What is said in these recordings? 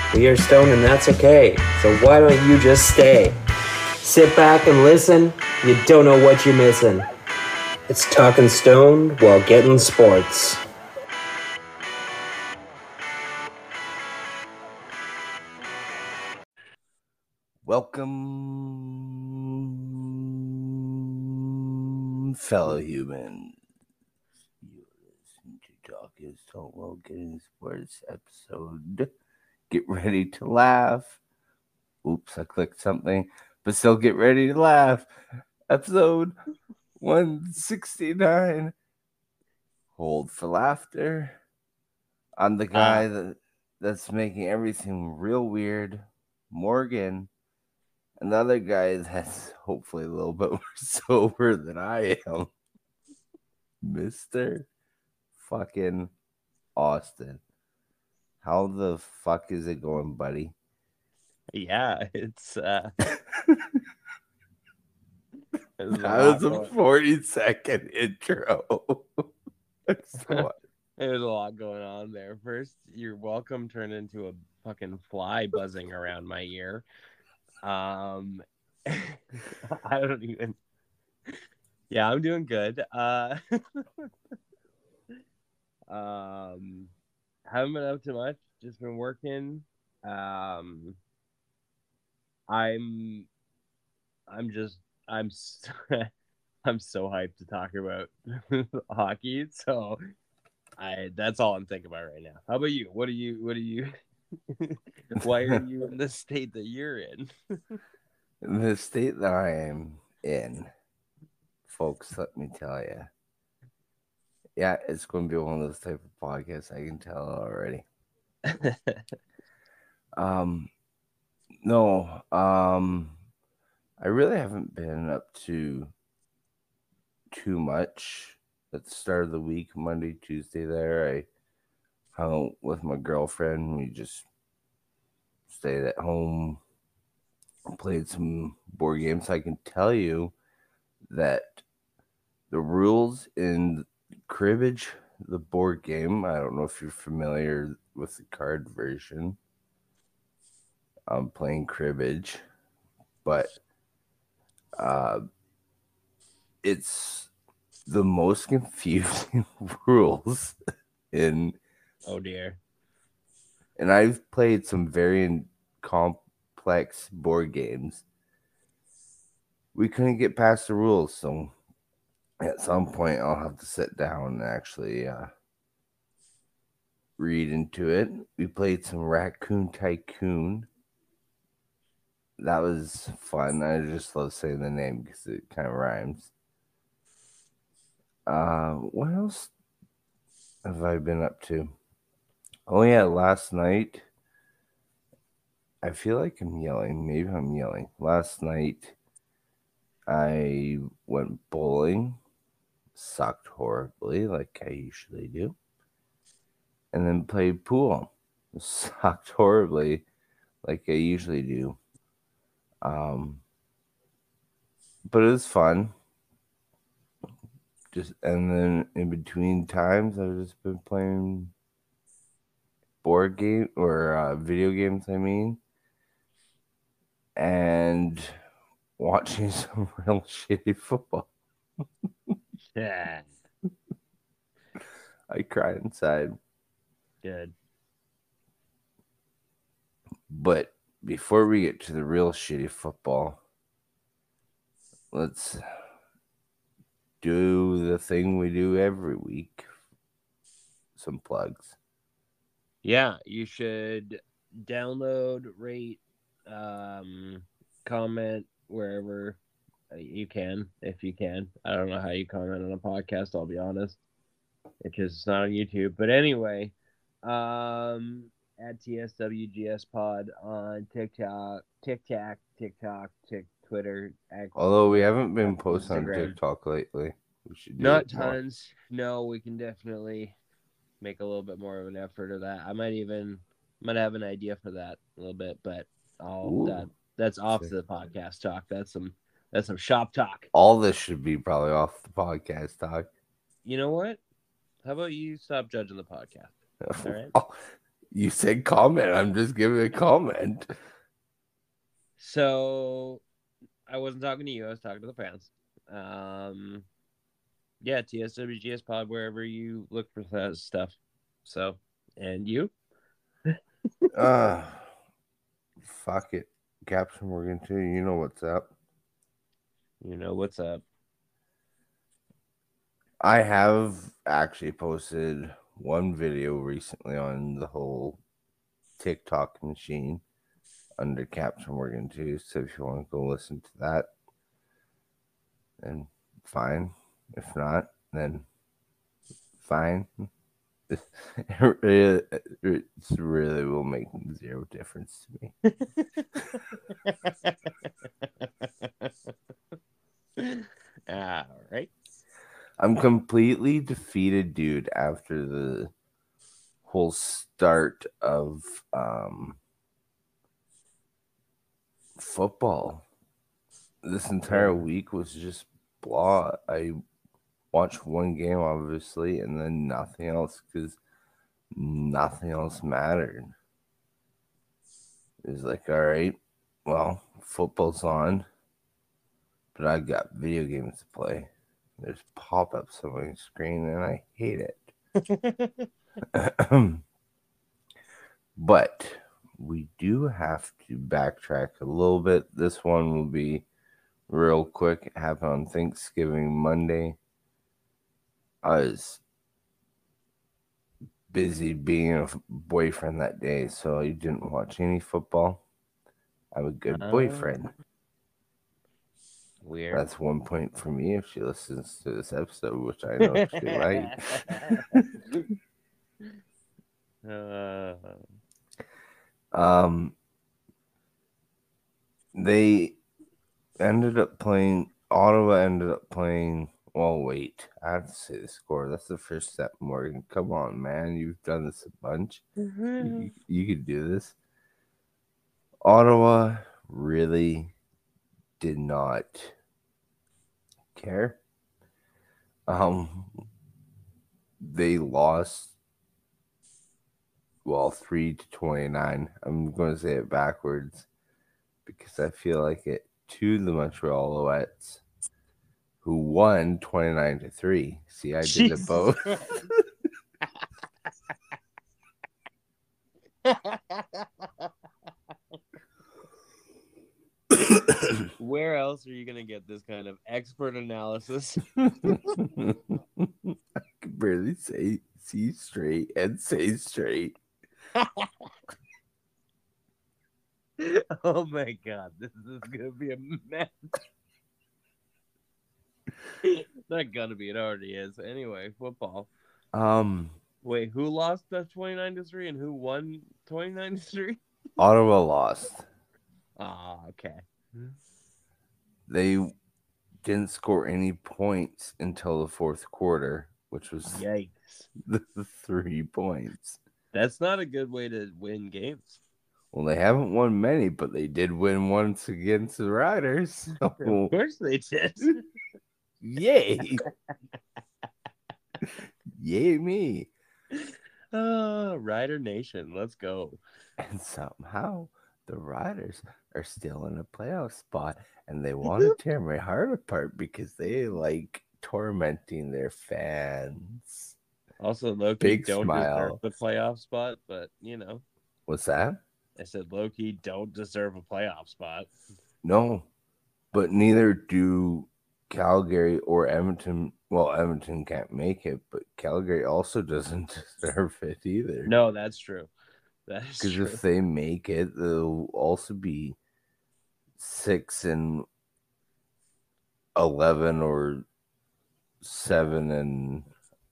We are stoned and that's okay. So why don't you just stay? Sit back and listen. You don't know what you're missing. It's Talking Stoned while getting sports. Welcome, fellow humans. You listen to Talking Stoned while getting sports episode. Get ready to laugh. Oops, I clicked something, but still get ready to laugh. Episode 169. Hold for laughter. I'm the guy that's making everything real weird. Morgan. Another guy that's hopefully a little bit more sober than I am. Mr. fucking Austin. How the fuck is it going, buddy? Yeah, it's That was a 40-second intro. There's a lot going on there. First, you're welcome turned into a fucking fly buzzing around my ear. I don't even. Yeah, I'm doing good. Haven't been up too much. Just been working. I'm just I'm I'm so hyped to talk about hockey. So that's all I'm thinking about right now. How about you? What are you why are you in the state that you're in? The state that I am in, folks, let me tell you. Yeah, it's going to be one of those type of podcasts. I can tell already. No, I really haven't been up to too much at the start of the week, Monday, Tuesday there. I hung out with my girlfriend. We just stayed at home, played some board games. I can tell you that the rules in Cribbage, the board game, I don't know if you're familiar with the card version. I'm playing Cribbage, but it's the most confusing rules in. Oh dear. And I've played some very complex board games. We couldn't get past the rules, so at some point I'll have to sit down and actually read into it. We played some Raccoon Tycoon. That was fun. I just love saying the name because it kind of rhymes. What else have I been up to? Oh yeah, last night. I feel like I'm yelling. Maybe I'm yelling. Last night I went bowling. Sucked horribly, like I usually do. And then played pool. Sucked horribly, like I usually do. But it was fun. And then in between times, I've just been playing board game or video games. I mean, and watching some real shitty football. Yeah. I cried inside. Good. But before we get to the real shitty football, let's do the thing we do every week. Some plugs. Yeah, you should download, rate, comment wherever you can, if you can. I don't know how you comment on a podcast, I'll be honest, because it's not on YouTube. But anyway, at TSWGS Pod on TikTok, Twitter. Although we haven't been posting on Instagram. TikTok lately. We should do Not it more. tons. No, we can definitely make a little bit more of an effort of that. I might have an idea for that a little bit, but that's off the podcast talk. That's some shop talk. All this should be probably off the podcast talk. You know what? How about you stop judging the podcast? All right. Oh, You said comment. I'm just giving a comment. So I wasn't talking to you. I was talking to the fans. Yeah, TSWGS Pod, wherever you look for that stuff. So, and you? Fuck it. Captain Morgan too. You know what's up. You know what's up. I have actually posted one video recently on the whole TikTok machine under Captain Morgan too. So if you want to go listen to that, then fine. If not, then fine. It really will make zero difference to me. All right. I'm completely defeated, dude, after the whole start of football. This entire week was just blah. I watched one game, obviously, and then nothing else because nothing else mattered. It was like, all right, well, football's on, but I got video games to play. There's pop-ups on my screen, and I hate it. But we do have to backtrack a little bit. This one will be real quick. It happened on Thanksgiving Monday. I was busy being a boyfriend that day, so I didn't watch any football. I'm a good boyfriend. Weird. That's 1 point for me if she listens to this episode, which I know she might. They ended up playing. Ottawa ended up playing. Well, wait. I have to say the score. That's the first step, Morgan. Come on, man. You've done this a bunch. You could do this. Ottawa really did not care. They lost, 3-29. I'm going to say it backwards because I feel like it, to the Montreal Alouettes, who won 29-3. See, I did it both. Where else are you going to get this kind of expert analysis? I can barely see straight and say straight. Oh my God, this is going to be a mess. Not gonna be, it already is. Anyway, football. Wait, who lost that 29-3 and who won 29-3? Ottawa lost. Okay. They didn't score any points until the fourth quarter, which was yikes. The 3 points. That's not a good way to win games. Well, they haven't won many, but they did win once against the Riders. So. Of course they did. Yay. Yay me. Rider Nation, let's go. And somehow the Riders are still in a playoff spot, and they want to tear my heart apart because they like tormenting their fans. Also, Loki don't deserve the playoff spot, but you know. What's that? I said Loki don't deserve a playoff spot. No, but neither do Calgary or Edmonton. Well, Edmonton can't make it, but Calgary also doesn't deserve it either. No, that's true. That is true. Because if they make it, they'll also be 6-11 or 7-11.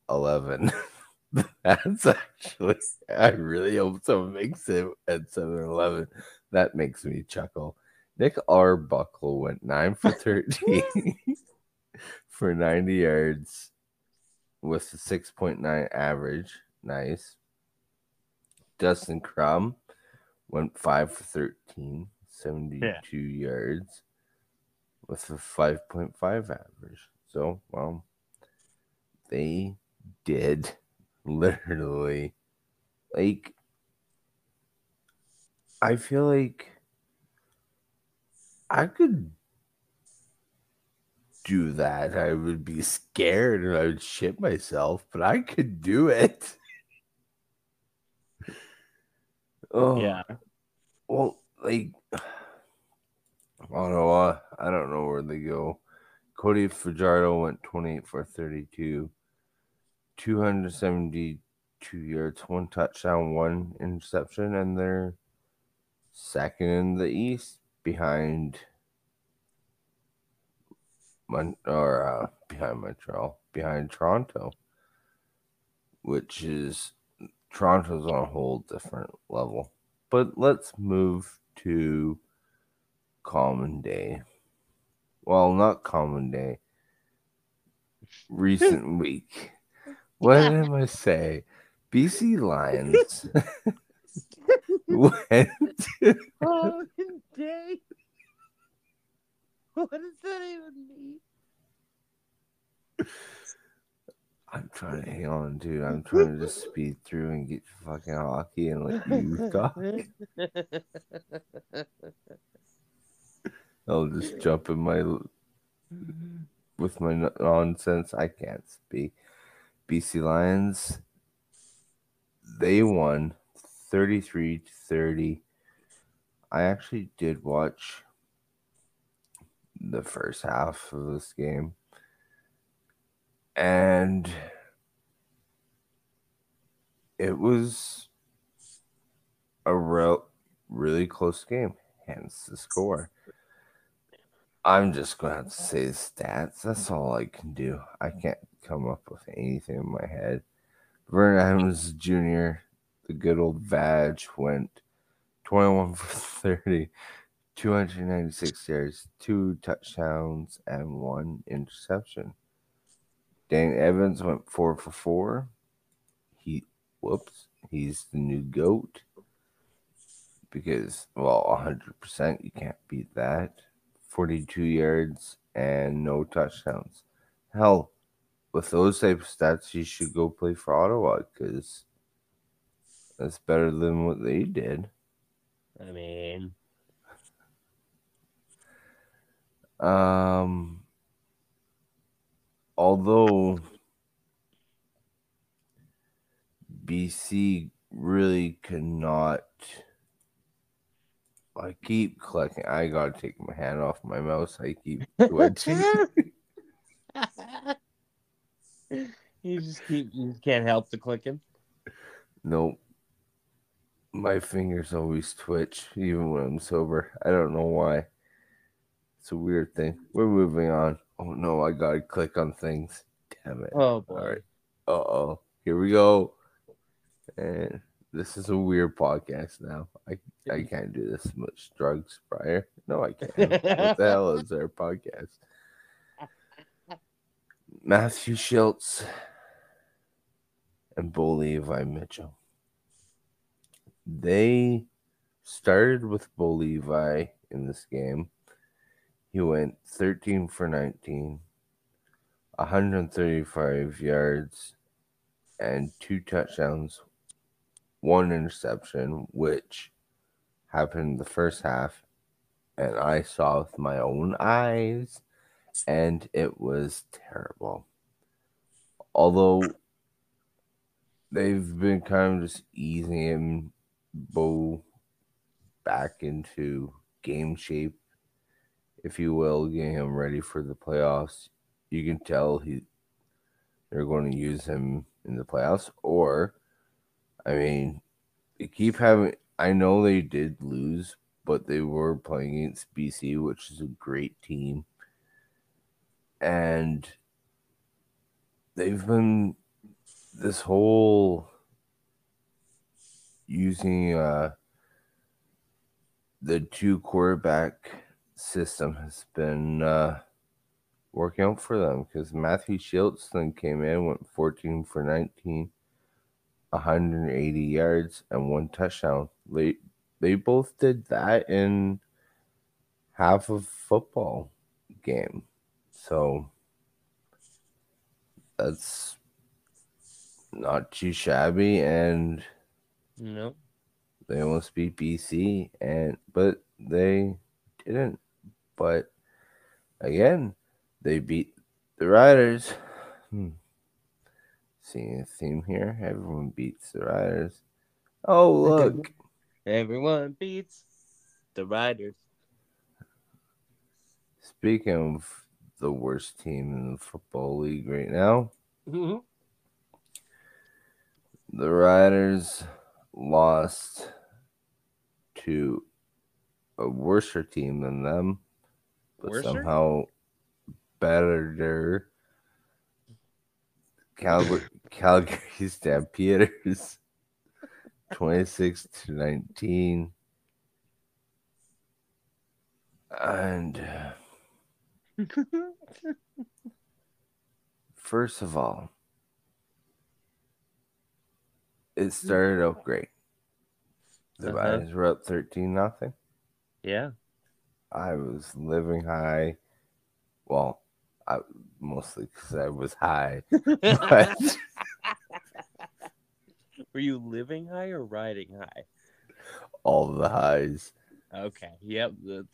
That's actually, I really hope someone makes it at 7-11. That makes me chuckle. Nick Arbuckle went 9 for 13 for 90 yards with a 6.9 average. Nice. Dustin Crum went 5 for 13, 72 yards with a 5.5 average. So, well, they did literally, like, I feel like I could do that. I would be scared and I would shit myself, but I could do it. Oh, Yeah. well, like Ottawa, I don't know where they go. Cody Fajardo went 28 for 32, 272 yards, one touchdown, one interception, and they're second in the East behind behind Montreal, behind Toronto, which is Toronto's on a whole different level. But let's move to common day. Well, not common day. Recent week. What did I say? BC Lions went. Common day. What does that even mean? I'm trying to hang on, dude. I'm trying to just speed through and get to fucking hockey and let you talk. I'll just jump in my with my nonsense. I can't speak. BC Lions, they won 33-30. I actually did watch the first half of this game, and it was a really close game, hence the score. I'm just going to have to say the stats. That's all I can do. I can't come up with anything in my head. Vernon Adams Jr., the good old Vag, went 21 for 30, 296 yards, 2 touchdowns, and 1 interception. Dan Evans went 4 for 4. He's the new GOAT. Because, well, 100%, you can't beat that. 42 yards and no touchdowns. Hell, with those type of stats, you should go play for Ottawa because that's better than what they did. I mean, Although BC really cannot. I keep clicking. I gotta take my hand off my mouse. I keep twitching. you just can't help the clicking. Nope. My fingers always twitch, even when I'm sober. I don't know why. It's a weird thing. We're moving on. Oh no, I gotta click on things. Damn it. Oh boy. All right. Uh-oh. Here we go. And this is a weird podcast now. I can't do this much drugs prior. No, I can't. What the hell is our podcast? Matthew Schultz and Bo Levi Mitchell. They started with Bo Levi in this game. He went 13 for 19, 135 yards, and 2 touchdowns, 1 interception, which happened the first half, and I saw with my own eyes, and it was terrible. Although they've been kind of just easing him, Bo, back into game shape, if you will, getting him ready for the playoffs. You can tell they're going to use him in the playoffs. Or, I mean, they keep having. I know they did lose, but they were playing against BC, which is a great team, and they've been this whole using the 2 quarterback system has been working out for them because Matthew Schultz then came in, went 14 for 19, 180 yards, and 1 touchdown. They both did that in half of football game. So that's not too shabby, and No. They almost beat BC, but they didn't. But again, they beat the Riders. Seeing a theme here. Everyone beats the Riders. Oh, look. Everyone beats the Riders. Speaking of the worst team in the Football League right now, Mm-hmm. the Riders lost to a worser team than them, but Worser? somehow better. Calgary Stampeders 26-19. And first of all, it started out great. The Riders were up 13-0. Yeah. I was living high. Well, mostly because I was high. But Were you living high or riding high? all the highs. Okay. Yep.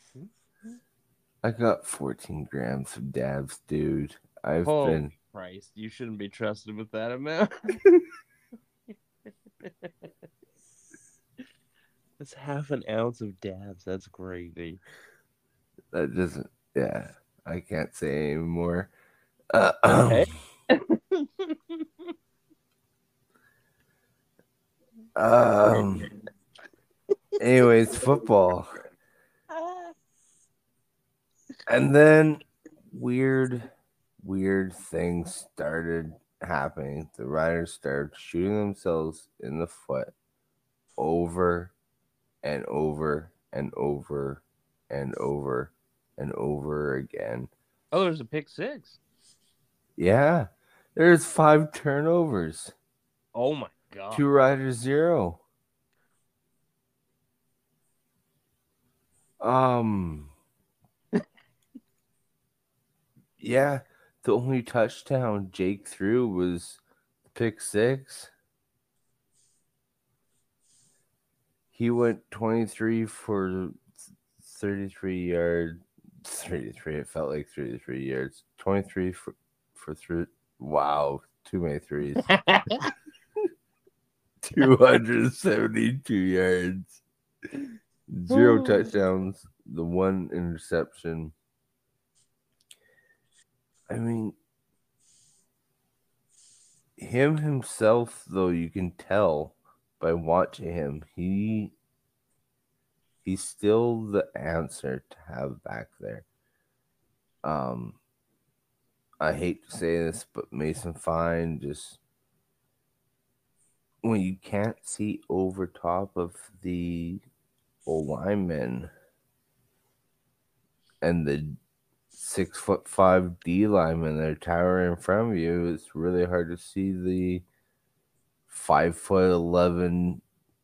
I got 14 grams of dabs, dude. Holy Christ. You shouldn't be trusted with that amount. That's half an ounce of dabs. That's crazy. That doesn't. Yeah, I can't say anymore. Okay. Anyways, football. And then weird things started happening. The Riders started shooting themselves in the foot over and over and over and over and over again. Oh, there's a pick six. Yeah. There's 5 turnovers. Oh my god. 2 Riders 0. Yeah, the only touchdown Jake threw was pick 6. He went 23 for 33 yards. 33, it felt like 33 yards. 23 for 3. Wow, too many threes. 272 yards. 0 touchdowns. The 1 interception. I mean, him himself, though, you can tell by watching him, he's still the answer to have back there. I hate to say this, but Mason Fine, just when you can't see over top of the linemen and the 6'5" D lineman that are towering in front of you, it's really hard to see the 5'11"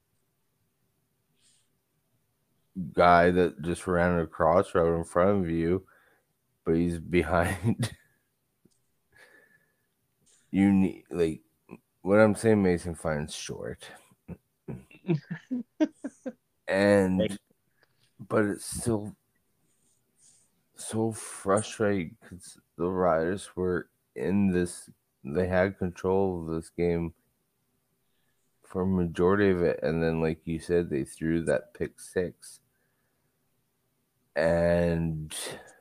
guy that just ran a crossroad in front of you, but he's behind. You need, like, what I'm saying, Mason Fine's short. But it's still so frustrating because the Riders were in this, they had control of this game for a majority of it, and then, like you said, they threw that pick 6, and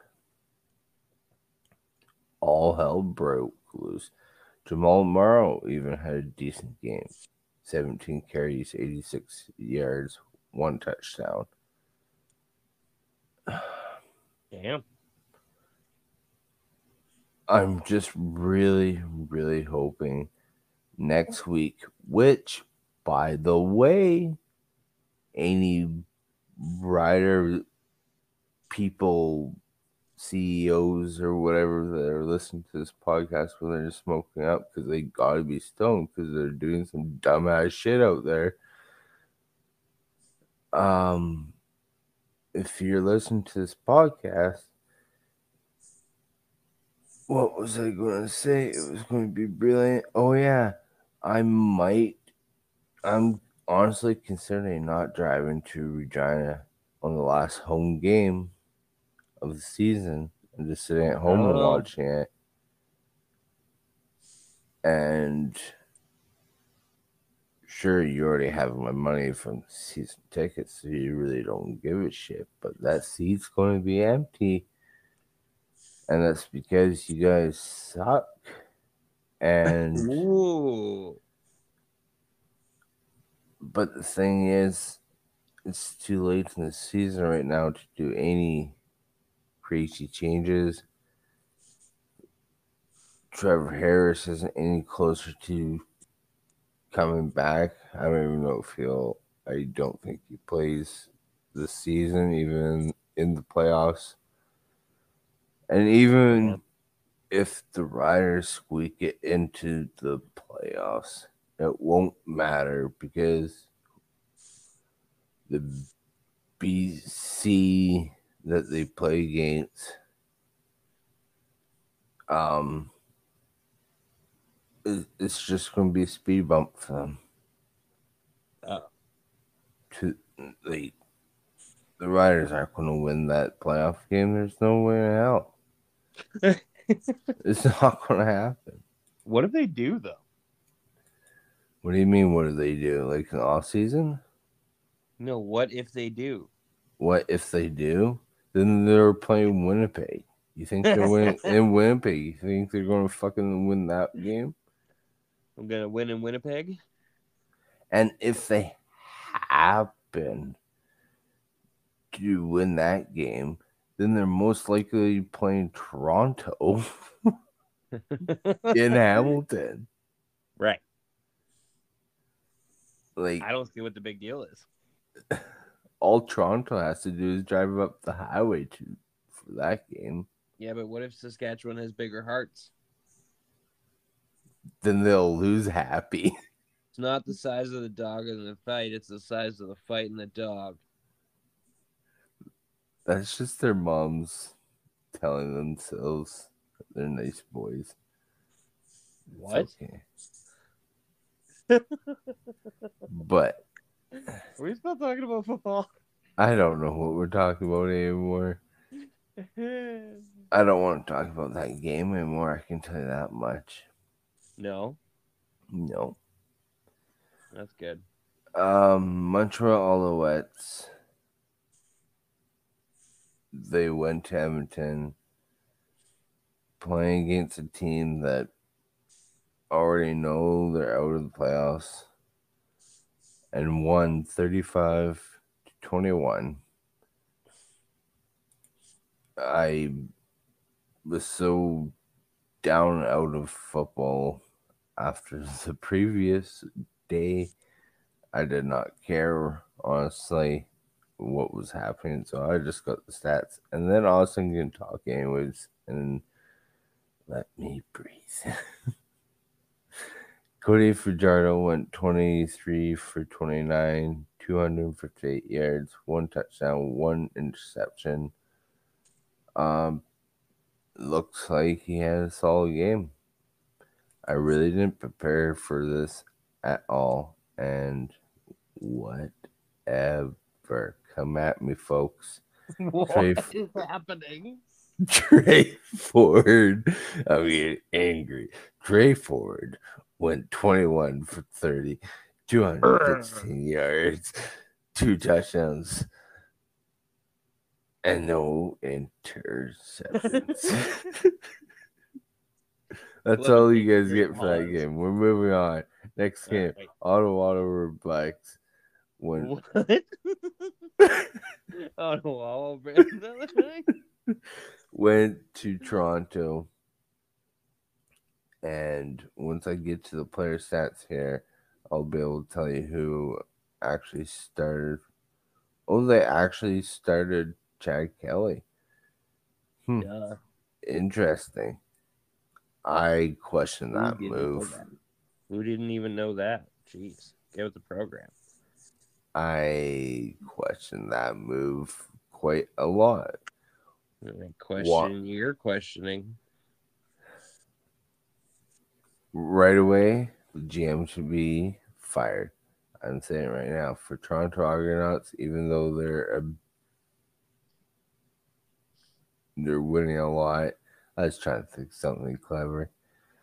all hell broke loose. Jamal Morrow even had a decent game. 17 carries, 86 yards, 1 touchdown. Damn. I'm just really, really hoping next week, which, by the way, any Rider people, CEOs or whatever that are listening to this podcast when they're just smoking up because they gotta be stoned because they're doing some dumbass shit out there. If you're listening to this podcast, what was I going to say? It was going to be brilliant. Oh yeah, I'm honestly, considering not driving to Regina on the last home game of the season and just sitting at home and watching it, and sure, you already have my money from season tickets, so you really don't give a shit. But that seat's going to be empty, and that's because you guys suck. And but the thing is, it's too late in the season right now to do any crazy changes. Trevor Harris isn't any closer to coming back. I don't even know if I don't think he plays this season, even in the playoffs. And even if the Riders squeak it into the playoffs, it won't matter because the BC that they play against, it's just going to be a speed bump for them. The Riders aren't going to win that playoff game. There's no way in hell. It's not going to happen. What if they do, though? What do you mean, what do they do? Like an off season? No, what if they do? What if they do? Then they're playing Winnipeg. You think they're winning in Winnipeg? You think they're going to fucking win that game? I'm going to win in Winnipeg? And if they happen to win that game, then they're most likely playing Toronto in Hamilton. Right. Like, I don't see what the big deal is. All Toronto has to do is drive up the highway for that game. Yeah, but what if Saskatchewan has bigger hearts? Then they'll lose happy. It's not the size of the dog in the fight, it's the size of the fight in the dog. That's just their moms telling themselves that they're nice boys. What? Okay. But are we still talking about football? I don't know what we're talking about anymore. I don't want to talk about that game anymore. I can tell you that much. No. That's good. Montreal Alouettes. They went to Edmonton playing against a team that already know they're out of the playoffs and won 35-21. I was so down out of football after the previous day. I did not care, honestly, what was happening. So I just got the stats. And then all of a sudden you can talk anyways and let me breathe. Cody Fajardo went 23 for 29, 258 yards, 1 touchdown, 1 interception. Looks like he had a solid game. I really didn't prepare for this at all. And whatever. Come at me, folks. What is happening? Trey Ford. I'm getting angry. Trey Ford went 21 for 30, 216 yards, 2 touchdowns, and no interceptions. That's all you guys get for that game. We're moving on. Next game, Ottawa Redblacks went. What? Ottawa went to Toronto. And once I get to the player stats here, I'll be able to tell you who actually started. Oh, they actually started Chad Kelly. Yeah. Interesting. I question that move. Who didn't even know that? Jeez. Get with the program. I question that move quite a lot. You're questioning. Right away, the GM should be fired. I'm saying it right now, for Toronto Argonauts, even though they're winning a lot, I was trying to think something clever.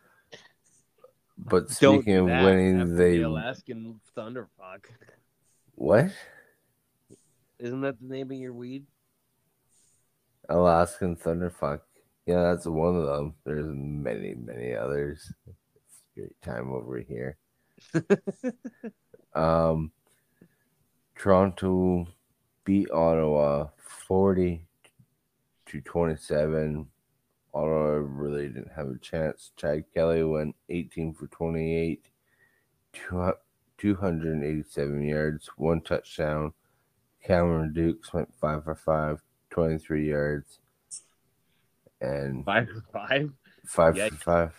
But Don't speaking do of that winning, after they the Alaskan Thunderfuck. what? Isn't that the name of your weed? Alaskan Thunderfuck. Yeah, that's one of them. There's many, many others. It's a great time over here. Toronto beat Ottawa 40-27. Ottawa really didn't have a chance. Chad Kelly went 18 for 28, 287 yards, 1 touchdown. Cameron Dukes went 5 for 5, 23 yards, and 5 for 5. 5 Yikes. for 5.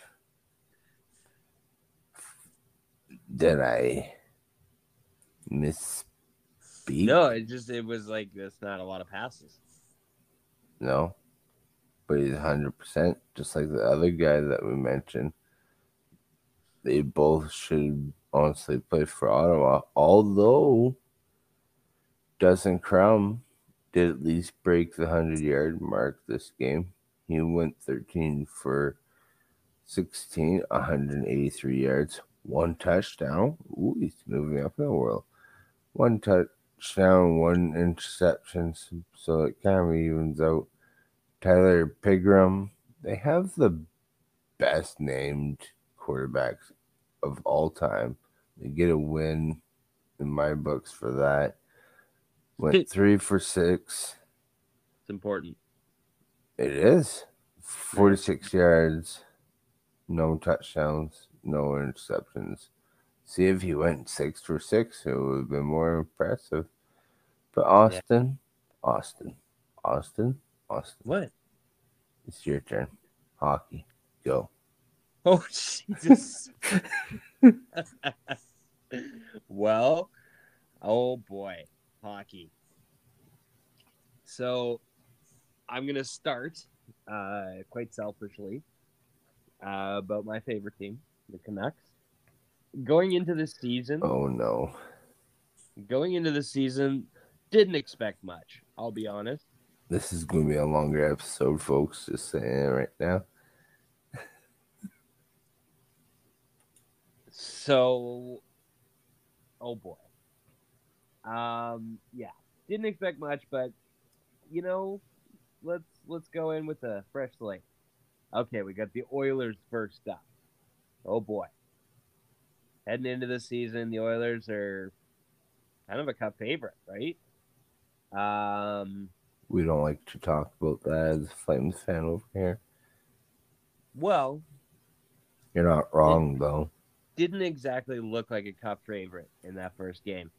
Did I misspeak? No, it was like that's not a lot of passes. No, but he's 100%, just like the other guy that we mentioned. They both should honestly play for Ottawa, although Dustin Crum did at least break the 100-yard mark this game. He went 13 for 16, 183 yards, 1 touchdown. Ooh, he's moving up in the world. 1 touchdown, 1 interception, so it kind of evens out. Tyler Pigram, they have the best named quarterbacks of all time. They get a win in my books for that. Went 3 for 6. It's important. It is 46 yards, no touchdowns, no interceptions. See, if he went 6 for 6, it would have been more impressive. But Austin. What? It's your turn. Hockey. Go. Oh, Jesus. Well, oh boy, hockey. So I'm going to start quite selfishly about my favorite team, the Canucks. Going into the season, Oh, no. didn't expect much, I'll be honest. This is going to be a longer episode, folks. Just saying it right now. So, oh boy. Yeah, didn't expect much, but you know, let's go in with a fresh slate. Okay, we got the Oilers first up. Oh boy. Heading into the season, the Oilers are kind of a cup favorite, right? We don't like to talk about that as a Flames fan over here. Well, you're not wrong, though. Didn't exactly look like a cup favorite in that first game.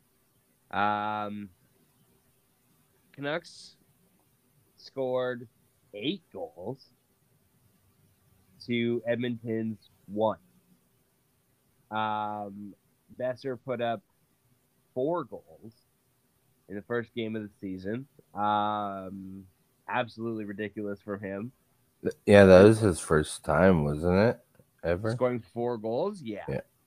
Canucks scored 8 goals to Edmonton's 1. Besser put up 4 goals in the first game of the season. Absolutely ridiculous for him. Yeah, that was his first time, wasn't it? Ever? Scoring 4 goals? Yeah.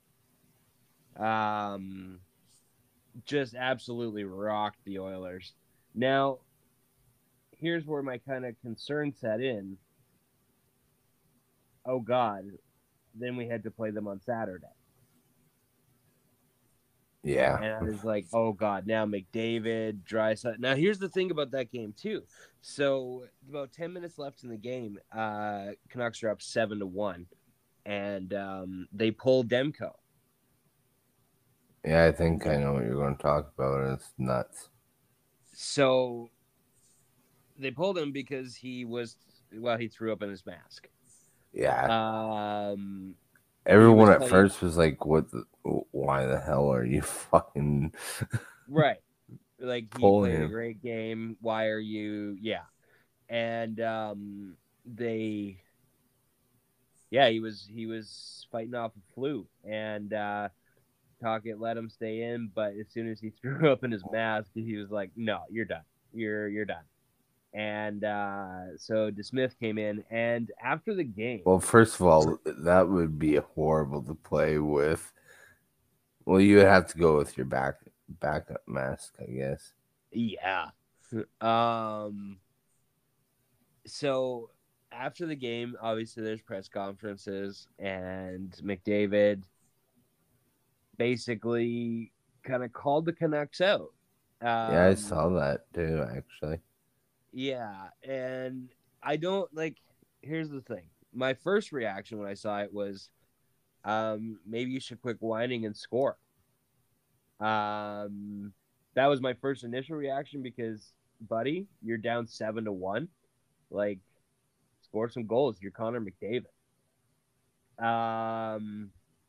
Just absolutely rocked the Oilers. Now, here's where my kind of concern set in. Oh, God. Then we had to play them on Saturday. Yeah. And I was like, oh, God, now McDavid, Draisaitl. Now, here's the thing about that game, too. So, about 10 minutes left in the game, Canucks are up 7-1. And they pulled Demko. Yeah, I think I know what you're going to talk about, and it's nuts. So, they pulled him because he threw up in his mask. Yeah. Everyone at first was like, why the hell are you fucking... Right. Like, he played a great game. Why are you... Yeah. And he was fighting off a flu. And Tocchet let him stay in, but as soon as he threw up in his mask, he was like, no, you're done. You're done. And so DeSmith came in, and after the game... Well, first of all, that would be horrible to play with Well, you would have to go with your backup mask, I guess. Yeah. So after the game, obviously there's press conferences, and McDavid basically kind of called the Canucks out. Yeah, I Um, saw that too, actually. yeah, and I don't like. Here's the thing. My first reaction when I saw it was, maybe you should quit whining and score. Um, that was my first initial reaction because, buddy, you're down 7-1. Like, score some goals. You're Connor McDavid. Um,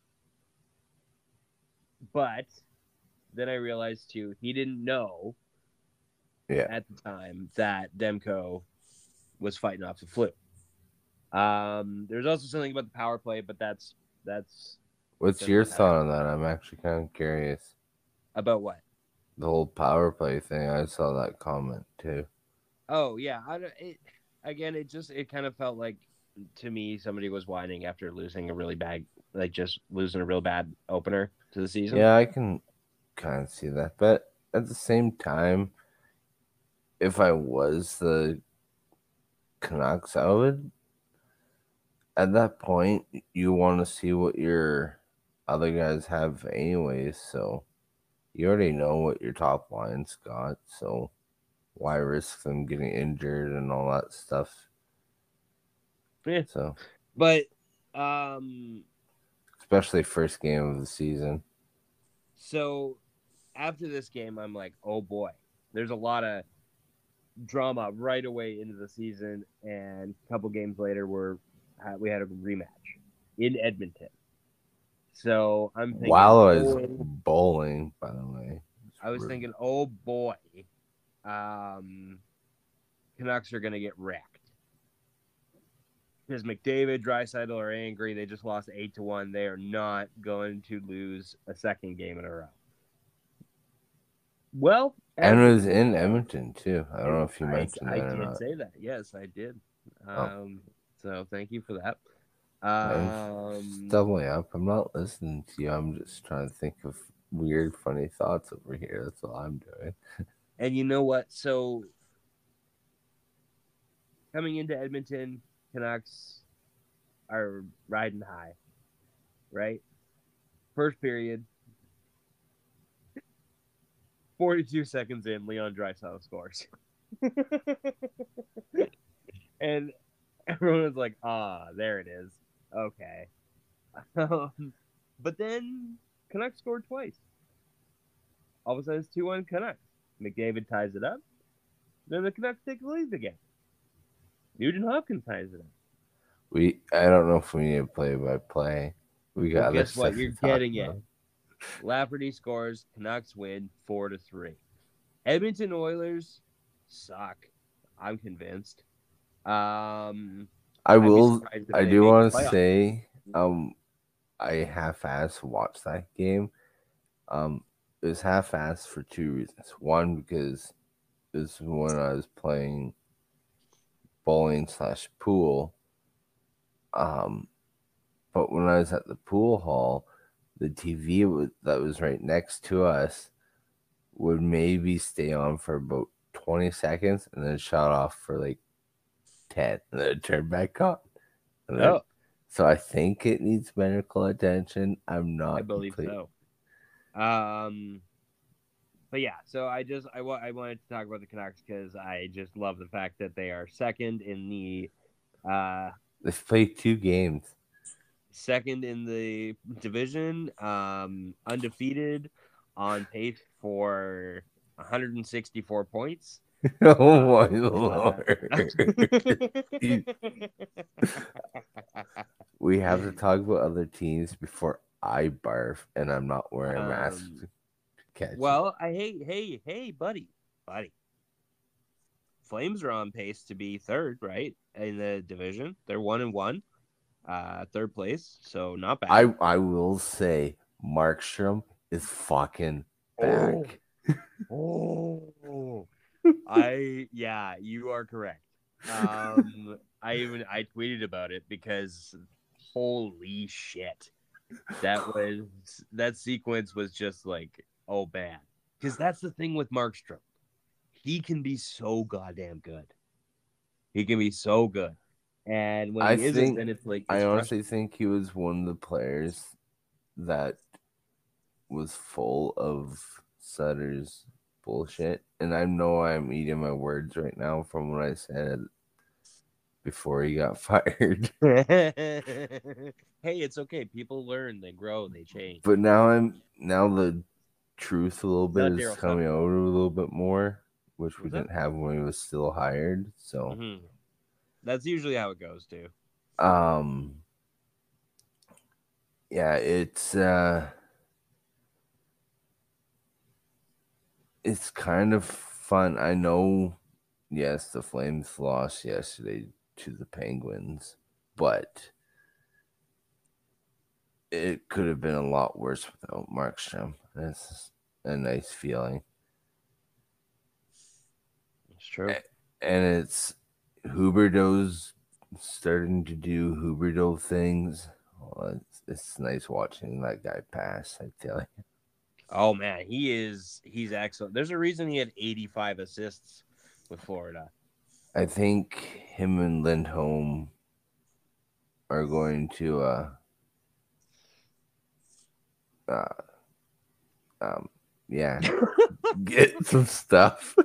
but then I realized too, he didn't know Yeah. at the time that Demko was fighting off the flu. There's also something about the power play, but that's What's doesn't your matter. thought on that? I'm actually kind of curious. About what? The whole power play thing. I saw that comment too. Oh yeah, again, it kind of felt like to me somebody was whining after losing a really bad, like just losing a real bad opener to the season. Yeah, I can kind of see that, but at the same time, if I was the Canucks, I would. At that point, you want to see what your other guys have, anyways. So you already know what your top line's got. So why risk them getting injured and all that stuff? Yeah, So, but especially first game of the season. so after this game, I'm like, oh boy, there's a lot of drama right away into the season, and a couple games later, we had a rematch in Edmonton. So I'm thinking, While I was oh, bowling, by the way. I was thinking, oh boy, um, Canucks are gonna get wrecked because McDavid, Draisaitl are angry. They just lost 8-1. They are not going to lose a second game in a row. Well, And it was in Edmonton too. I don't know if you mentioned that I or did not. say that. Yes, I did. Oh, So thank you for that. I'm doubling up. I'm not listening to you. I'm just trying to think of weird, funny thoughts over here. That's all I'm doing. And you know what? So coming into Edmonton, Canucks are riding high, right? First period, 42 seconds in, Leon Draisaitl scores. And everyone was like, there it is. Okay. But then Canucks scored twice. All of a sudden, it's 2-1 Canucks. McDavid ties it up. Then the Canucks take the lead again. Nugent Hopkins ties it up. I don't know if we need to play by play. We got Well, other guess what? stuff You're to talk getting about. it. Lafferty scores. Canucks win 4-3. Edmonton Oilers suck. I'm convinced. I I'd be will. surprised if I they do make want the to playoffs. say, I half-ass watched that game. It was half-assed for two reasons. One, because this is when I was playing bowling/pool. But when I was at the pool hall, the TV that was right next to us would maybe stay on for about 20 seconds and then shut off for like 10 and then turn back on. And then, Oh, so I think it needs medical attention. I'm I not believe complete. so. But yeah, so I wanted to talk about the Canucks because I just love the fact that they are second in the They've played 2 games. division, undefeated, on pace for 164 points. Oh my lord. We have to talk about other teams before I barf and I'm not wearing a mask to catch it. Well, hey, buddy. Flames are on pace to be third, right, in the division. They're 1-1, third place, so not bad. I will say Markstrom is fucking back. Oh, yeah, you are correct. I tweeted about it because holy shit. that sequence was just like, oh man, because that's the thing with Markstrom. He can be so goddamn good. He can be so good, and when I he isn't, think then it's like I it's honestly frustrating. think he was one of the players that was full of Sutter's bullshit. And I know I'm eating my words right now from what I said before he got fired. Hey, it's okay. People learn, they grow, they change. But now the truth a little bit Not is Daryl coming Sutter. out a little bit more, which we What's that? didn't have when he was still hired. So That's usually how it goes too. um yeah, it's kind of fun. I know, yes, the Flames lost yesterday to the Penguins, but it could have been a lot worse without Markstrom. That's a nice feeling. It's true. And it's Huberdeau's starting to do Huberdeau things. Well, it's nice watching that guy pass, I tell you. Oh man, he's excellent. There's a reason he had 85 assists with Florida. I think him and Lindholm are going to uh yeah, get some stuff.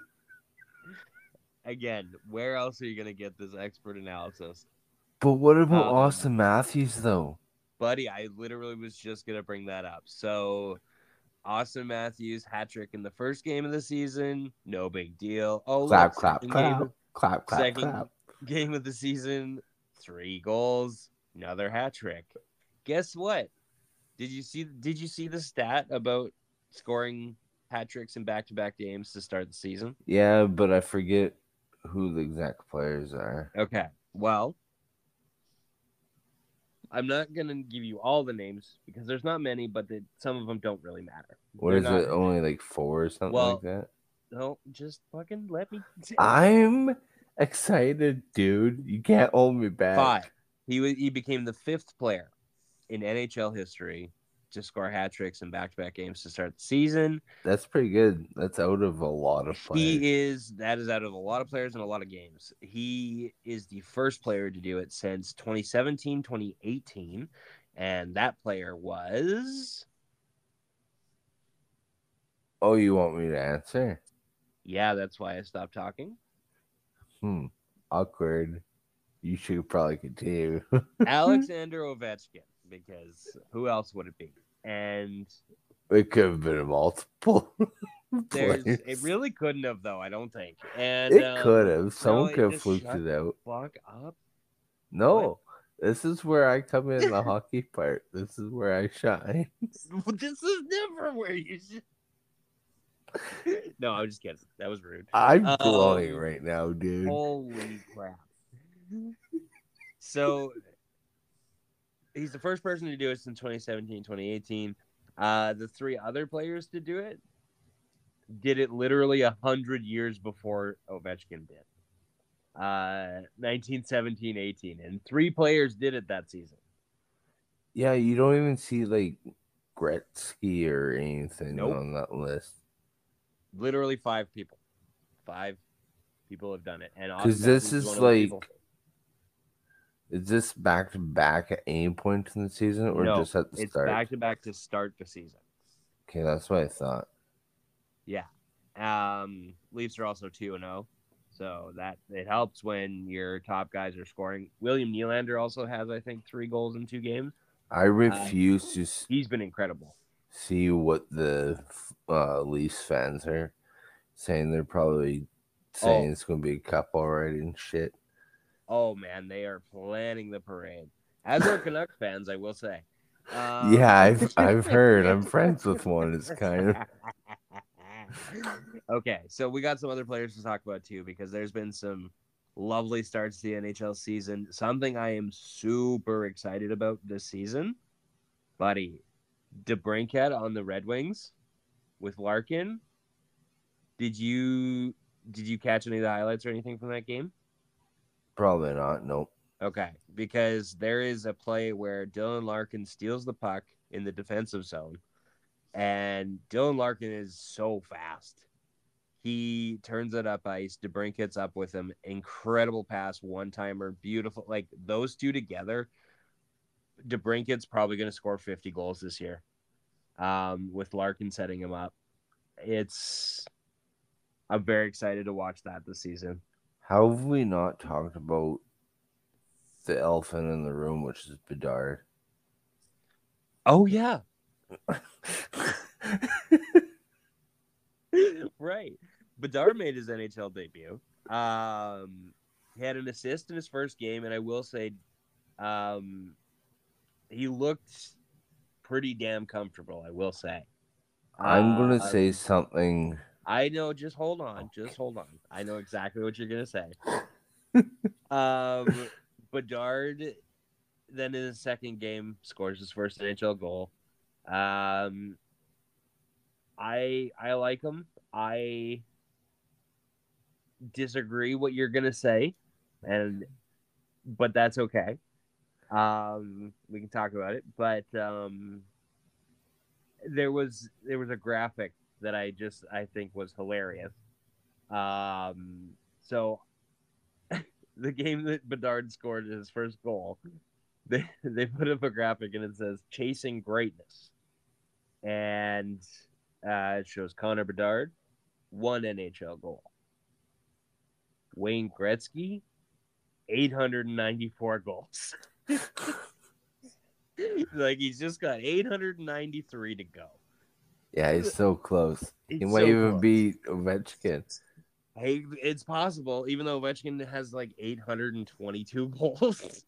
Again, where else are you gonna get this expert analysis? But what about Um, Austin Matthews though? Buddy, I literally was just gonna bring that up. So Austin Matthews hat trick in the first game of the season, no big deal. Oh look, Clap, clap, clap, clap, clap, second clap. game of the season, 3 goals, another hat trick. Guess what? Did you see the stat about scoring hat tricks in back-to-back games to start the season? Yeah, but I forget who the exact players are. Okay. Well, I'm not going to give you all the names because there's not many, but some of them don't really matter. What They're is not it? Only like 4 or something like well, that? no, just fucking let me I'm excited, dude. You can't hold me back. 5. He became the 5th player in NHL history to score hat tricks in back-to-back games to start the season. That's pretty good. That's out of a lot of players. That is out of a lot of players and a lot of games. He is the first player to do it since 2017, 2018. And that player was. Oh, you want me to answer? Yeah, that's why I stopped talking. Awkward. You should probably continue. Alexander Ovechkin, because who else would it be? And It could have been a multiple. it really couldn't have, though, I don't think. And it could have. Someone no, could have fluked it out. Fuck up. No. What? This is where I come in the hockey part. This is where I shine. This is never where you should. No, I'm just kidding. That was rude. I'm glowing right now, dude. Holy crap. So he's the first person to do it since 2017, 2018. The 3 other players to do it did it literally 100 years before Ovechkin did. 1917, 18. And 3 players did it that season. Yeah, you don't even see like Gretzky or anything Nope. on that list. Literally 5 people. 5 people have done it. And because this is like, is this back to back at any point in the season or just at the start? It's back to back to start the season. Okay, that's what I thought. Yeah. Leafs are also 2-0. So that it helps when your top guys are scoring. William Nylander also has, I think, 3 goals in 2 games. I refuse to. He's been incredible. See what the Leafs fans are saying. They're probably saying it's going to be a cup already and shit. Oh man, they are planning the parade. As are Canucks fans, I will say. Yeah, I've heard. I'm friends with one. It's kind of. Okay, so we got some other players to talk about too, because there's been some lovely starts to the NHL season. Something I am super excited about this season, buddy. DeBrincat on the Red Wings with Larkin. Did you catch any of the highlights or anything from that game? Probably not. Nope. Okay, because there is a play where Dylan Larkin steals the puck in the defensive zone, and Dylan Larkin is so fast. He turns it up ice. DeBrincat's up with him. Incredible pass, one-timer, beautiful. Like, those two together, DeBrincat's probably going to score 50 goals this year with Larkin setting him up. I'm very excited to watch that this season. How have we not talked about the elephant in the room, which is Bedard? Oh, yeah. Right. Bedard made his NHL debut. He had an assist in his first game, and I will say he looked pretty damn comfortable, I will say. I'm going to say something. I know, just hold on. Just hold on. I know exactly what you're going to say. Bedard, then in his second game, scores his first NHL goal. I like him. I disagree what you're gonna say, but that's okay. We can talk about it. But there was a graphic that I think was hilarious. So the game that Bedard scored his first goal, they put up a graphic and it says "Chasing Greatness," and it shows Connor Bedard, 1 NHL goal. Wayne Gretzky, 894 goals. Like, he's just got 893 to go. Yeah, he's so close. He He's might so even close. beat Ovechkin. Hey, it's possible, even though Ovechkin has like 822 goals.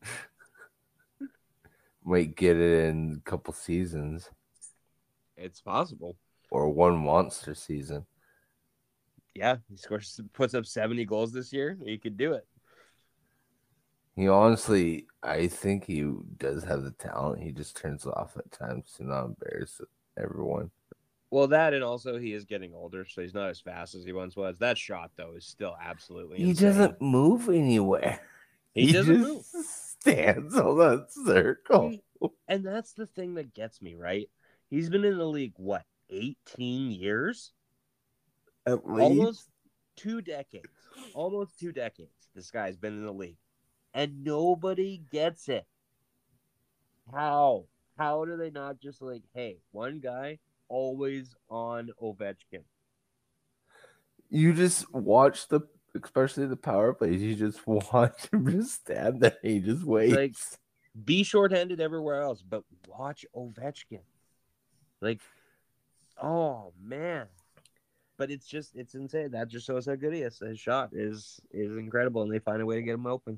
Might get it in a couple seasons. It's possible. Or one monster season. Yeah, he puts up 70 goals this year. He could do it. He honestly, I think he does have the talent. He just turns off at times to not embarrass everyone. Well, that, and also he is getting older, so he's not as fast as he once was. That shot, though, is still absolutely insane. He doesn't move anywhere. He doesn't move. Stands on that circle. And that's the thing that gets me, right? He's been in the league, what, 18 years? At least. Almost 2 decades. Almost 2 decades this guy's been in the league. And nobody gets it. How? How do they not just like, hey, one guy always on Ovechkin? You just watch especially the power plays, you just watch him just stand there. He just waits. Like, be shorthanded everywhere else, but watch Ovechkin. Like, oh, man. But it's insane. That just shows how good he is. His shot is incredible, and they find a way to get him open.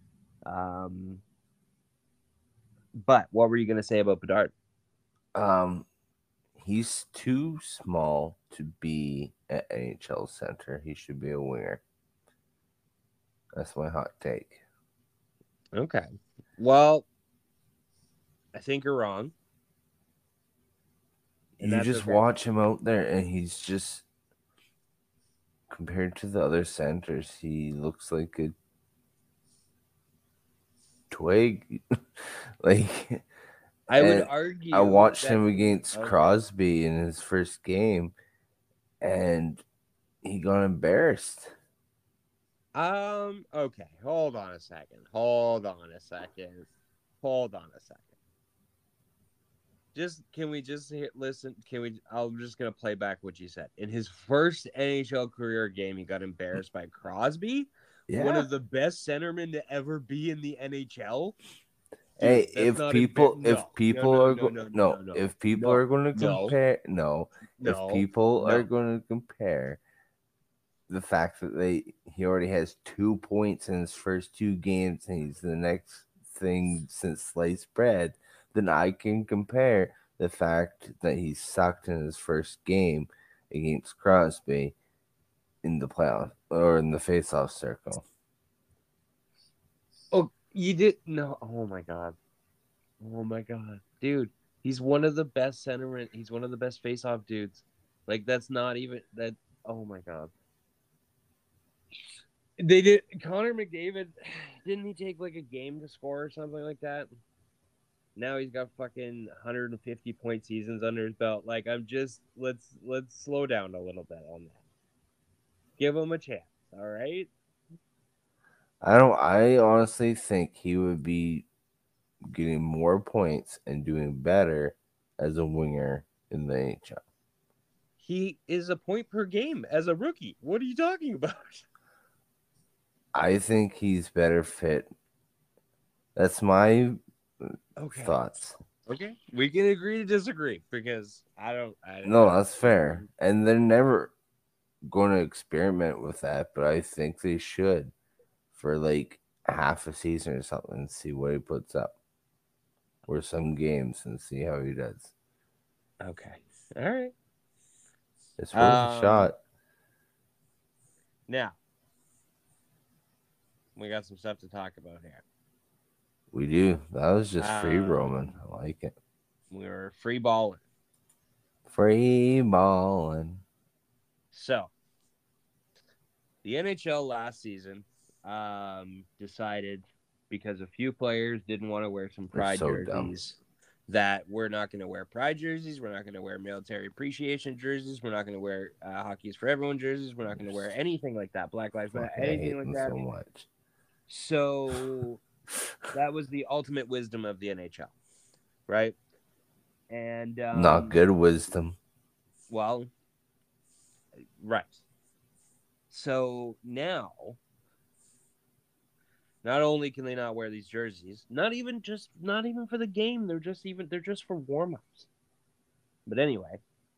But what were you going to say about Bedard? He's too small to be an NHL center. He should be a winger. That's my hot take. Okay. Well, I think you're wrong. You just watch him out there, and he's just, compared to the other centers, he looks like a twig. Like, I would argue. I watched him against Crosby in his first game, and he got embarrassed. Okay. Hold on a second. Can we just listen? I'm just going to play back what you said. In his first NHL career game, he got embarrassed by Crosby, one of the best centermen to ever be in the NHL. Dude, hey, if people are going to compare the fact that he already has 2 points in his first 2 games and he's the next thing since sliced bread, then I can compare the fact that he sucked in his first game against Crosby in the playoff or in the face-off circle. Oh, you did? No. Oh my god, dude. He's one of the best centermen. He's one of the best face-off dudes. Like, that's not even that. Oh my god. They did. Connor McDavid Didn't he take like a game to score or something like that? Now he's got fucking 150-point seasons under his belt. Like, I'm just let's slow down a little bit on that. Give him a chance, all right? I honestly think he would be getting more points and doing better as a winger in the NHL. He is a point per game as a rookie. What are you talking about? I think he's better fit. That's my thoughts. Okay. We can agree to disagree because I No, that's fair. And they're never going to experiment with that, but I think they should for like half a season or something and see what he puts up. Or some games and see how he does. Okay. All right. It's worth a shot. Now, we got some stuff to talk about here. We do. That was just free roaming. I like it. We were free balling. Free balling. So, the NHL last season decided, because a few players didn't want to wear some pride jerseys, that we're not going to wear pride jerseys. We're not going to wear military appreciation jerseys. We're not going to wear Hockey's for Everyone jerseys. We're not going to wear anything like that. Black Lives Matter, anything like that. So much. So that was the ultimate wisdom of the NHL, right? And not good wisdom. Well, right. So now, not only can they not wear these jerseys, not even for the game, they're just for warm-ups. But anyway,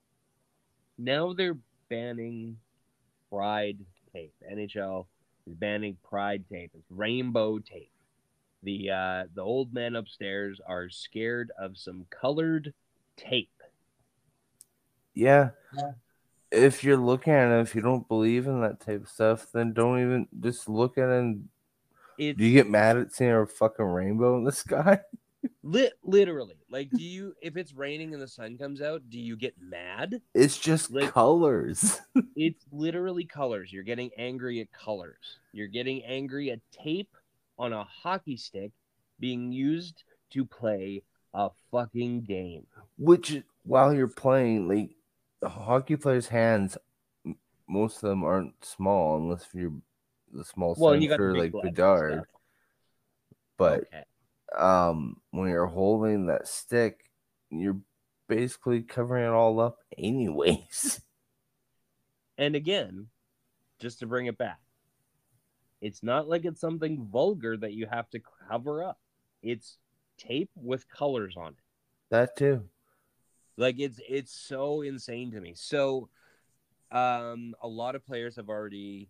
now they're banning pride tape. NHL is banning pride tape. It's rainbow tape. The old men upstairs are scared of some colored tape. Yeah. If you're looking at it, if you don't believe in that type of stuff, then don't even just look at it. And do you get mad at seeing a fucking rainbow in the sky? Literally, like, if it's raining and the sun comes out, do you get mad? It's just like, colors. It's literally colors. You're getting angry at colors. You're getting angry at tape on a hockey stick being used to play a fucking game. Which, while you're playing, like, the hockey players' hands, most of them aren't small unless you're the small center like Bedard. But when you're holding that stick, you're basically covering it all up anyways. And again, just to bring it back, it's not like it's something vulgar that you have to cover up. It's tape with colors on it. That too. Like, it's so insane to me. So a lot of players have already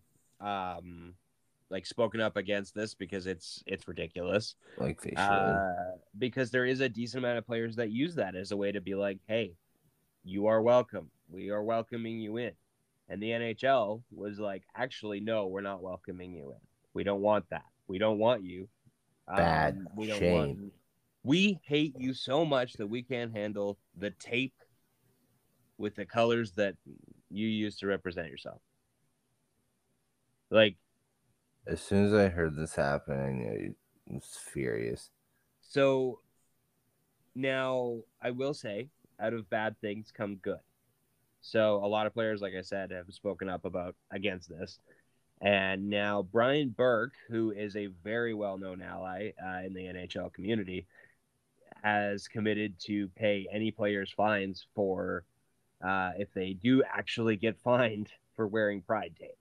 like spoken up against this because it's ridiculous. Like they should. Because there is a decent amount of players that use that as a way to be like, hey, you are welcome. We are welcoming you in. And the NHL was like, actually, no, we're not welcoming you in. We don't want that. We don't want you. Bad. Shame. We hate you so much that we can't handle the tape with the colors that you use to represent yourself. Like, as soon as I heard this happen, I knew I was furious. So now I will say, out of bad things come good. So a lot of players, like I said, have spoken up against this. And now Brian Burke, who is a very well-known ally in the NHL community, has committed to pay any players fines for if they do actually get fined for wearing pride tape.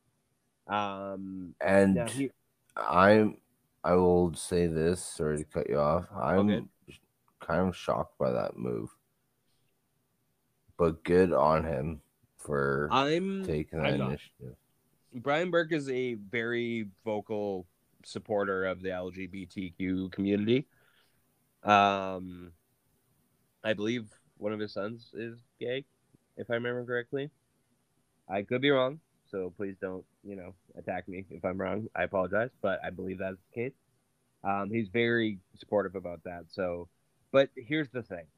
And I will say this, sorry to cut you off. I'm kind of shocked by that move. But good on him for taking that initiative. Brian Burke is a very vocal supporter of the LGBTQ community. I believe one of his sons is gay, if I remember correctly. I could be wrong, so please don't, attack me if I'm wrong. I apologize, but I believe that's the case. He's very supportive about that. So, but here's the thing.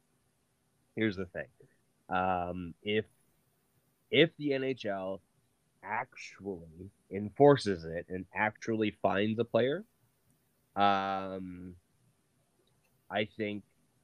If the NHL actually enforces it and actually finds a player, I think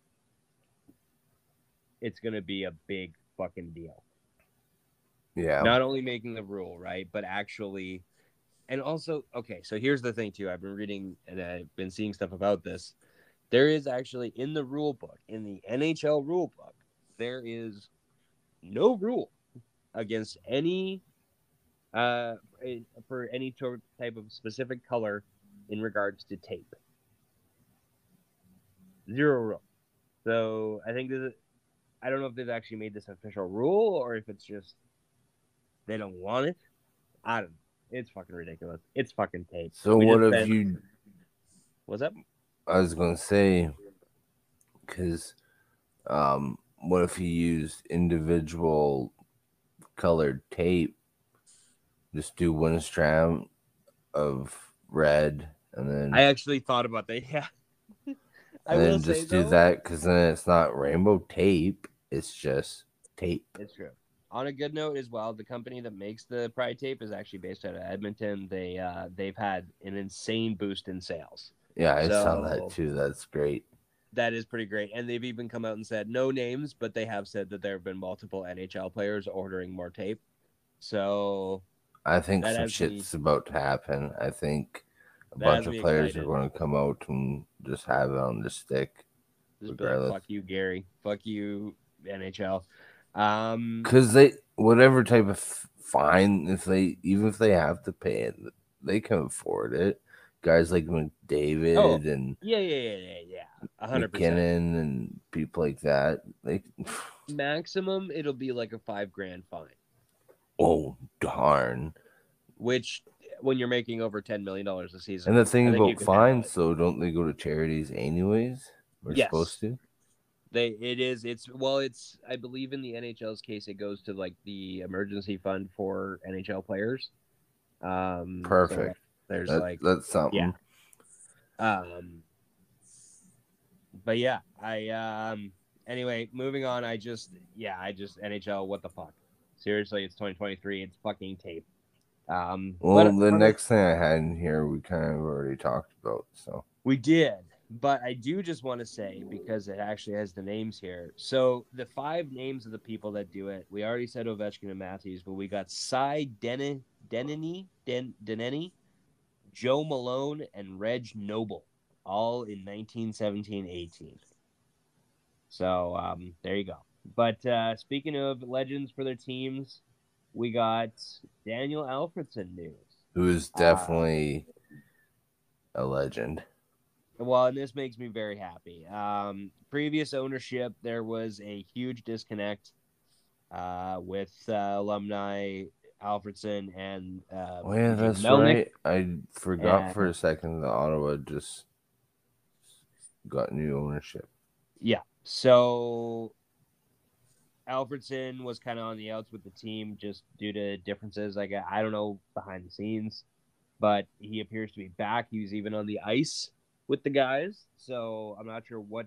it's going to be a big fucking deal. Yeah. Not only making the rule, right, but actually, and also, okay, so here's the thing too. I've been reading and I've been seeing stuff about this. There is actually in the rule book, in the NHL rule book, there is no rule against any uh for any type of specific color in regards to tape. Zero rule. So I think I don't know if they've actually made this official rule or if it's just they don't want it. I don't know. It's fucking ridiculous. It's fucking tape. So We what just if spent. you? What's up? I was gonna say, because what if you used individual colored tape? Just do one strand of red, and I then actually thought about that. Yeah. I will say just do though, that, because then it's not rainbow tape. It's just tape. it's true. On a good note as well, the company that makes the Pride tape is actually based out of Edmonton. They've had an insane boost in sales. Yeah, I saw that So too. That's great. that is pretty great. And they've even come out and said no names, but they have said that there have been multiple NHL players ordering more tape. So I think that some has me shit's about to happen. I think a that bunch has of me players are excited. going to come out and just have it on the stick, Just be like, regardless. fuck you, Gary. Fuck you, NHL. Because they, whatever type of fine, even if they have to pay it, they can afford it. Guys like Oh, McDavid and yeah. 100%. McKinnon and people like that, they, Maximum, it'll be like a $5,000 fine, oh darn. which when you're making over $10 million a And season, the thing I think you about can handle fines, it. so don't they go to charities anyways? We're Yes, supposed to. it's I believe in the NHL's case, it goes to like the emergency fund for NHL players. So Perfect. there's That's yeah. something. But yeah, anyway, moving on. I just NHL. What the fuck? Seriously, it's 2023. It's fucking tape. Well, But the next thing I had in here, we kind of already talked about. So we did. But I do just want to say, because it actually has the names here. So the 5 names of the people that do it, we already said Ovechkin and Matthews, but we got Cy Deneny, Joe Malone, and Reg Noble, all in 1917-18. So there you go. But speaking of legends for their teams, we got Daniel Alfredsson news. who is definitely a legend. Well, and this makes me very happy. Previous ownership, there was a huge disconnect with alumni Alfredsson and Oh yeah, Eugene that's Melnick. right. I forgot for And, a second that Ottawa just got new ownership. yeah. So Alfredsson was kind of on the outs with the team just due to differences. Like I don't know behind the scenes, but he appears to be back. He was even on the ice with the guys, so I'm not sure what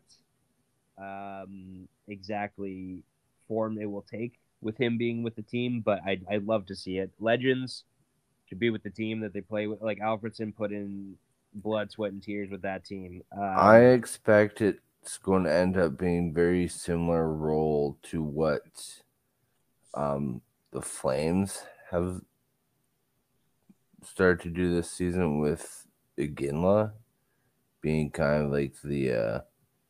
exactly form it will take with him being with the team. But I'd love to see it. Legends should be with the team that they play with. Like Alfredsson put in blood, sweat, and tears with that team. I expect it's going to end up being very similar role to what the Flames have started to do this season with Iginla being kind of like the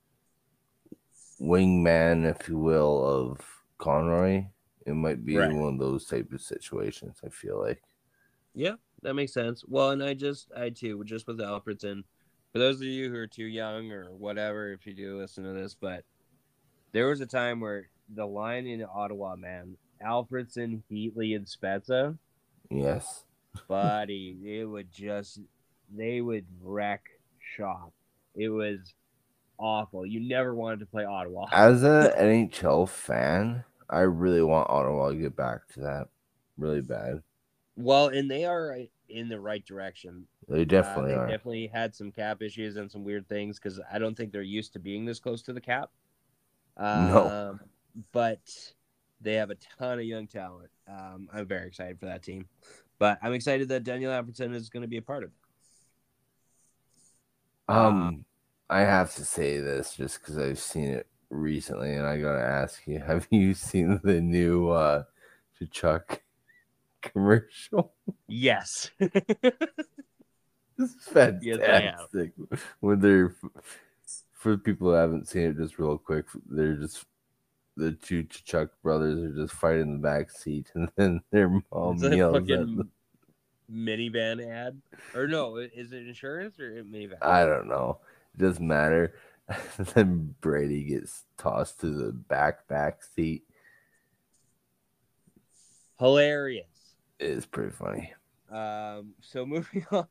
wingman, if you will, of Conroy. It might be Right. one of those type of situations, I feel like. Yeah, that makes sense. Well, and I too, just with Alfredsson, for those of you who are too young or whatever, if you do listen to this, but there was a time where the line in Ottawa, man, Alfredsson, Heatley, and Spezza, Yes. buddy, they would wreck shop. It was awful. You never wanted to play Ottawa. As an NHL fan, I really want Ottawa to get back to that really bad. Well, and they are in the right direction. They definitely They are. definitely had some cap issues and some weird things because I don't think they're used to being this close to the cap. No. But They have a ton of young talent. I'm very excited for that team, but I'm excited that Daniel Alfredson is going to be a part of it. I have to say this just because I've seen it recently, and I gotta ask you: have you seen the new Chuck commercial? Yes. This is fantastic. Yes, I have. When they're, for people who haven't seen it, just real quick, they're just the two Chuck brothers are just fighting in the back seat, and then their mom It's a yells at fucking them. minivan ad, or no? Is it insurance or minivan? I don't know. It doesn't matter. Then Brady gets tossed to the back seat. Hilarious. It is pretty funny. So moving on,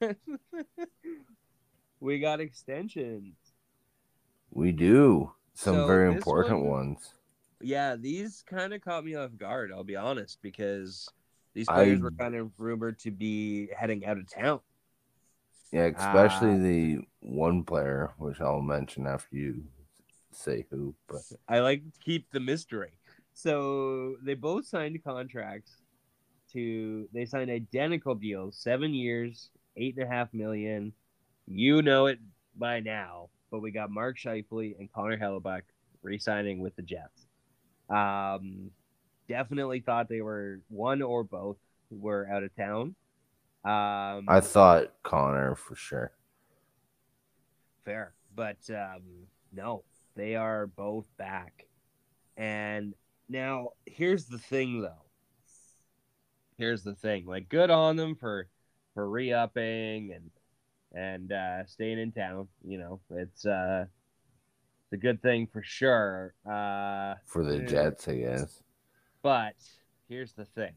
we got extensions. We do some So very this important one- ones. Yeah, these kind of caught me off guard. I'll be honest, because these players were kind of rumored to be heading out of town. Yeah, especially the one player, which I'll mention after you say who. But I like to keep the mystery. So they both signed contracts. They signed identical deals, 7 years, $8.5 million. You know it by now, but we got Mark Scheifele and Connor Hellebuck re-signing with the Jets. Definitely thought they were one or both were out of town. I thought Connor for sure. Fair, but no, they are both back. And now here's the thing, though. Here's the thing. Like, good on them for re-upping and staying in town. You know, it's a good thing for sure. For the Jets, I guess. But here's the thing.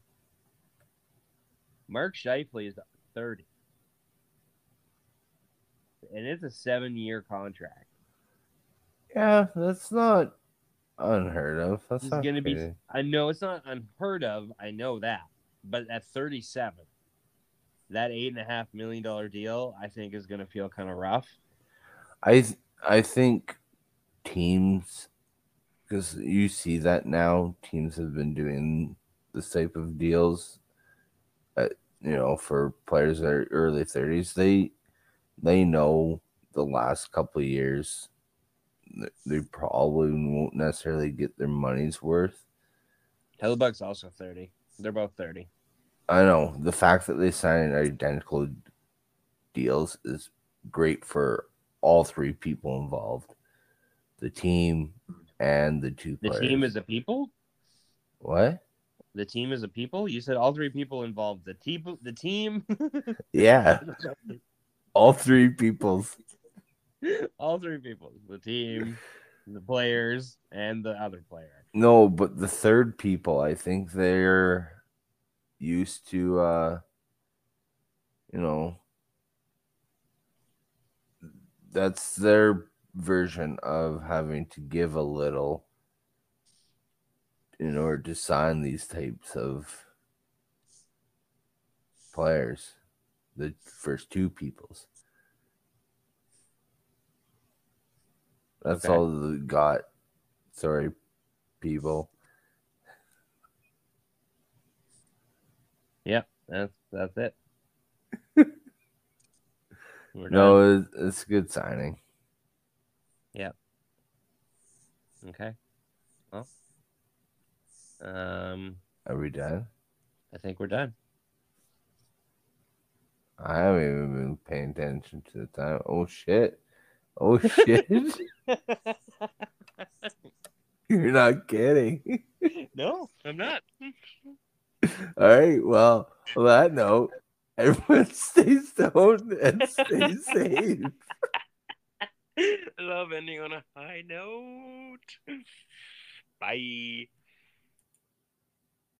Mark Scheifele is 30. And it's a 7-year contract. Yeah, that's not unheard of. That's He's not going to be. crazy. I know it's not unheard of. I know that. But at 37, that $8.5 million deal, I think, is going to feel kind of rough. I think teams, because you see that now, teams have been doing this type of deals. For players that are early 30s, they know the last couple of years they probably won't necessarily get their money's worth. Hellebuck's also 30. They're both 30. I know. The fact that they signed identical deals is great for all three people involved. The team and the two players. The team is a people? What? The team is a people? You said all three people involved. The team? Yeah. All three peoples. All three people. The team, the players, and the other player. No, but the third people, I think they're used to, that's their version of having to give a little in order to sign these types of players. The first two peoples. That's Okay. all they got. Sorry, people. Yep, that's it. No, it's a good signing. Yep. Okay. Well, Are we done? I think we're done. I haven't even been paying attention to the time. Oh shit. Oh shit. You're not kidding. No, I'm not. All right. Well, on that note, everyone stay stoned and stay safe. Love ending on a high note. Bye.